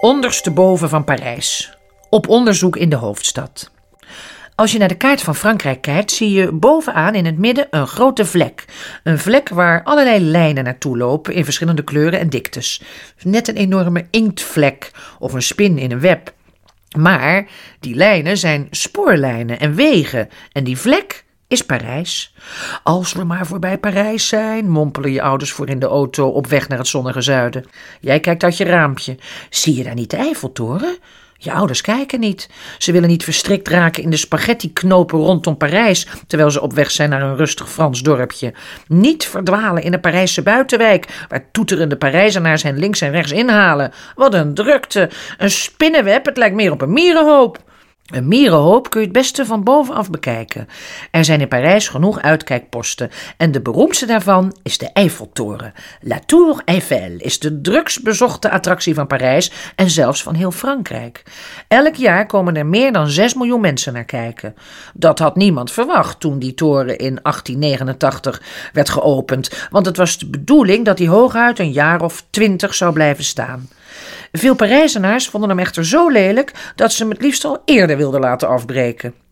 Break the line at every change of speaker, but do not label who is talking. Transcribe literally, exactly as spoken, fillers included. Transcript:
ondersteboven van Parijs. Op onderzoek in de hoofdstad. Als je naar de kaart van Frankrijk kijkt, zie je bovenaan in het midden een grote vlek. Een vlek waar allerlei lijnen naartoe lopen in verschillende kleuren en diktes. Net een enorme inktvlek of een spin in een web. Maar die lijnen zijn spoorlijnen en wegen en die vlek is Parijs. Als we maar voorbij Parijs zijn, mompelen je ouders voor in de auto op weg naar het zonnige zuiden. Jij kijkt uit je raampje. Zie je daar niet de Eiffeltoren? Je ouders kijken niet. Ze willen niet verstrikt raken in de spaghetti-knopen rondom Parijs, terwijl ze op weg zijn naar een rustig Frans dorpje. Niet verdwalen in een Parijse buitenwijk, waar toeterende Parijzenaars hen links en rechts inhalen. Wat een drukte. Een spinnenweb, het lijkt meer op een mierenhoop. Een mierenhoop kun je het beste van bovenaf bekijken. Er zijn in Parijs genoeg uitkijkposten en de beroemdste daarvan is de Eiffeltoren. La Tour Eiffel is de drugsbezochte attractie van Parijs en zelfs van heel Frankrijk. Elk jaar komen er meer dan zes miljoen mensen naar kijken. Dat had niemand verwacht toen die toren in achttien negenentachtig werd geopend, want het was de bedoeling dat die hooguit een jaar of twintig zou blijven staan. Veel Parijzenaars vonden hem echter zo lelijk dat ze hem het liefst al eerder wilden laten afbreken.